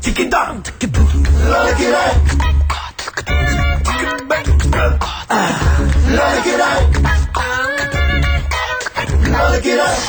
Tiki-dum, tiki-boom. Like it up. Like it up. Like it up.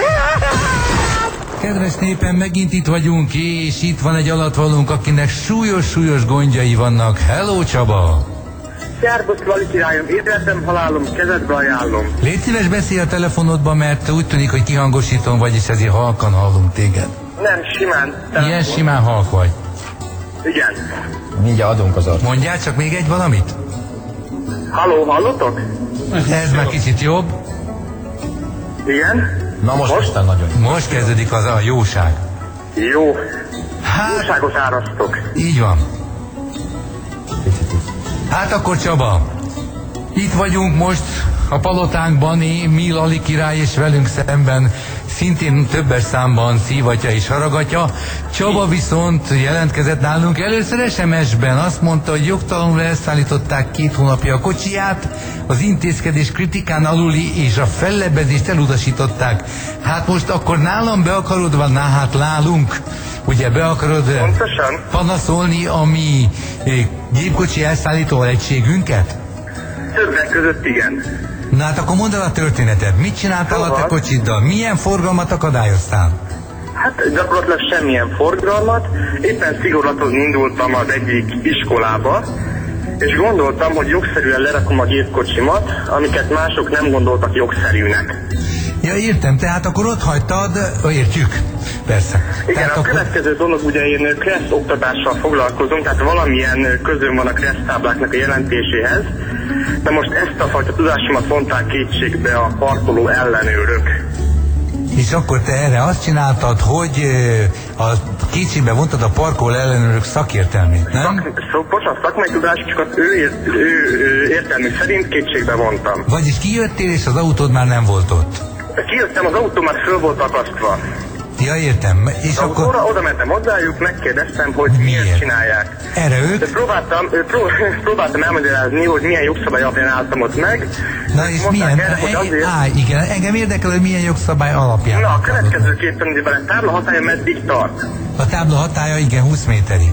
Kedves népen, megint itt vagyunk, és itt van egy alatvalónk, akinek súlyos gondjai vannak. Hello, Csaba! Szerbusz, Lali királyom, életem, halálom, kezedbe ajánlom. Légy szíves, beszélj a telefonodba, mert úgy tűnik, hogy kihangosítom, vagyis ezért halkan hallunk téged. Nem, simán. Telefon. Ilyen simán halk vagy. Igen. Mindjárt adunk az arc. Mondjál csak még egy valamit? Halló, hallotok? Ez már kicsit jobb. Igen. Na most aztán nagyon. Most kezdődik az a jóság. Jó. Hát, Jóságot árasztok. így van. Hát akkor Csaba, itt vagyunk most a palotánkban, mi Lali király, és velünk szemben szintén többes számban Szívatya és Haragatya. Csaba viszont jelentkezett nálunk először SMS-ben, azt mondta, hogy jogtalanul elszállították 2 hónapja a kocsiját, az intézkedés kritikán aluli és a fellebbezést elutasították. Hát most akkor nálam be akarod, vagy hát nálunk? Ugye be akarod Pontosan. panaszolni a mi gépkocsi elszállító egységünket? Többek között igen. Na hát akkor mondd el a történetet. Mit csináltál a te kocsiddal? Milyen forgalmat akadályoztál? Hát gyakorlatilag semmilyen forgalmat. Éppen szigorlatozni indultam az egyik iskolába, és gondoltam, hogy jogszerűen lerakom a gépkocsimat, amiket mások nem gondoltak jogszerűnek. Ja, értem, tehát akkor ott hagytad, értjük, persze. Igen, Tehát a következő dolog, ugye én KRESZ oktatással foglalkozom, tehát valamilyen közön van a KRESZ tábláknak a jelentéséhez, de most ezt a fajta tudásomat vonták kétségbe a parkoló ellenőrök. És akkor te erre azt csináltad, hogy a kétségbe vontad a parkoló ellenőrök szakértelmét, nem? Bocsánat, szakmai tudás, csak az ő értelmű szerint kétségbe vontam. Vagyis kijöttél, és az autód már nem volt ott. Kijöttem, az autó már föl volt akasztva. Ja, értem. És Az akkor... oda mentem hozzájuk, megkérdeztem, hogy miért csinálják. Erre ők? De próbáltam elmagyarázni, hogy milyen jogszabály alapján álltam ott meg. Na és milyen? Igen, engem érdekel, hogy milyen jogszabály alapján. Na, a következőképpen ugye a tábla hatálya meddig tart? A tábla hatálya, igen, 20 méterig.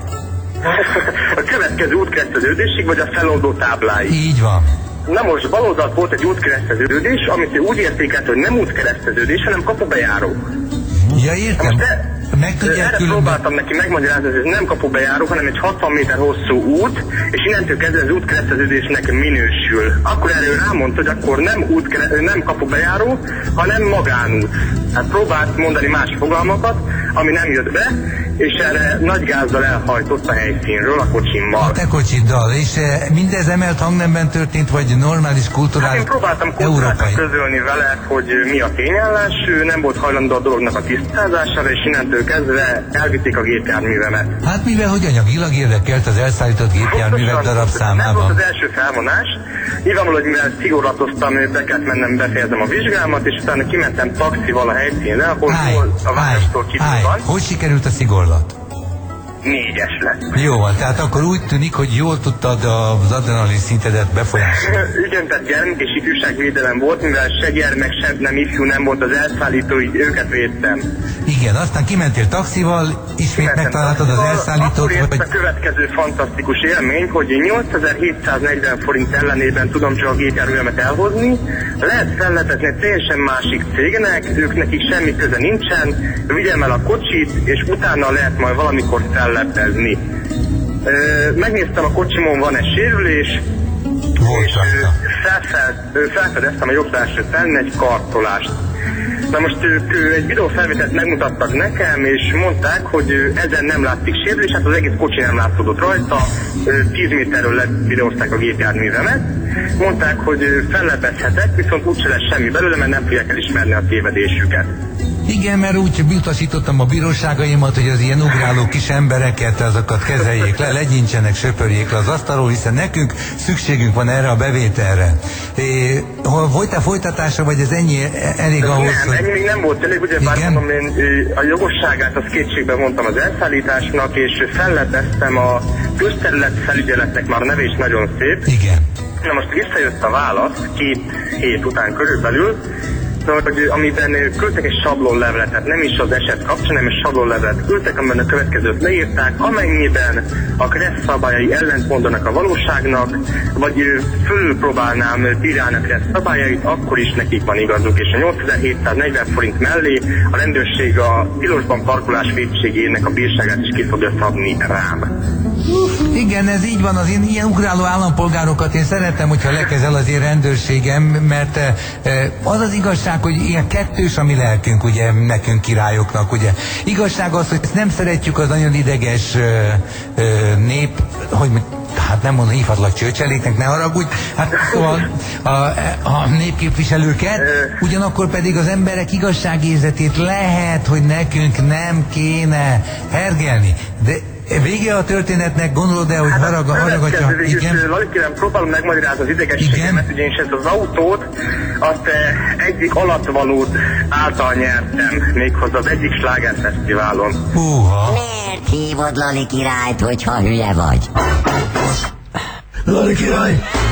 A következő útkereszteződésig, vagy a feloldó tábláig? Így van. Na most baloldalt volt egy útkereszteződés, amit úgy értékelt, hogy nem útkereszteződés, hanem kapubejáró. Ja, értem. Meg tudják erre próbáltam neki megmagyarázni, hogy ez nem kapubejáró, hanem egy 60 méter hosszú út, és innentől kezdve az útkereszteződésnek minősül. Akkor erre ő rámondta, hogy akkor nem kapubejáró, hanem magánút. Hát próbált mondani más fogalmakat, ami nem jött be, és erre nagy gázzal elhajtott a helyszínről a kocsimmal. A te kocsiddal, és mindez emelt hangnemben történt, vagy normális kulturális? Hát én próbáltam kultúráltan közölni vele, hogy mi a tényállás, ő nem volt hajlandó a dolognak a tisztázására, és innentől kezdve elvitték a gépjárművemet. Hát mivel, hogy anyagilag érdekelt az elszállított gépjárművek darabszámában. Ez volt az első felvonás. Nyilvánvaló, hogy mivel szigorlatoztam, be kellett mennem, befejezem a vizsgámat, és utána kimentem taxival a helyszínre, ahol a várostól kívül. Hogy sikerült a szigorlat? 4-es lett. Jó van, tehát akkor úgy tűnik, hogy jól tudtad az adrenalin szintedet befolyásolni. Igen, tehát gyermek és ifjúságvédelem volt, mivel se gyermek, se nem ifjú nem volt az elszállító, így őket védtem. Igen, aztán kimentél taxival, ismét megtaláltad az elszállítót, akkor jött a következő fantasztikus élmény, hogy 8740 forint ellenében tudom csak a gépjárművemet elhozni, lehet felletezni egy teljesen másik cégnek, ők nekik semmi köze nincsen, vigyem el a kocsit, és utána lehet majd valamikor felletezni. Megnéztem, a kocsimon van egy sérülés, és felfedeztem a jobb belső felén egy kartolást. Na most ők egy videófelvételt megmutattak nekem, és mondták, hogy ezen nem látszik sérülés, hát az egész kocsi nem látszódott rajta, 10 méterről levideózták a gépjárművemet, mondták, hogy fellepezhetek, viszont úgyse lesz semmi belőle, mert nem fogják elismerni a tévedésüket. Igen, mert úgy utasítottam a bíróságaimat, hogy az ilyen ugráló kis embereket, azokat kezeljék le, legyintsenek, söpörjék le az asztalról, hiszen nekünk szükségünk van erre a bevételre. Volt-e folytatása, vagy ez ennyi elég ahhoz, nem, ennyi még nem volt elég, ugye bár mondom, én a jogosságát az kétségbe vontam az elszállításnak, és fellepeztem a közterület felügyeletnek, már a neve is nagyon szép. Igen. Na most visszajött a válasz 2 hét után körülbelül, hogy amiben küldtek egy sablonlevelet, tehát nem is az eset kapcsán, hanem egy sablonlevelet küldtek, amiben a következőt leírták, amennyiben a Kressz szabályai ellentmondanak a valóságnak, vagy fölpróbálnám bírálni a Kressz szabályait, akkor is nekik van igazuk, és a 8740 forint mellé a rendőrség a tilosban parkolás vétségének a bírságát is ki fogja szabni rám. Igen, ez így van, az ilyen ugráló állampolgárokat én szeretem, hogyha lekezel az én rendőrségem, mert az az igazság, hogy ilyen kettős a mi lelkünk, ugye, nekünk királyoknak, ugye. Igazság az, hogy nem szeretjük az nagyon ideges nép, hogy hát nem mondom, hívhatlak csőcseléknek, ne haragudj, hát szóval a népképviselőket, ugyanakkor pedig az emberek igazságérzetét lehet, hogy nekünk nem kéne hergelni, de vége a történetnek, gondolod-e, hogy haragatja? Igen? Valamikében próbálom megmagyarázni az idegességemet, ugyanis ezt az autót, azt egyik alattvalót által nyertem, méghozzá az egyik slágerfesztiválon. Miért hívod Lali királyt, hogyha hülye vagy? Lali király!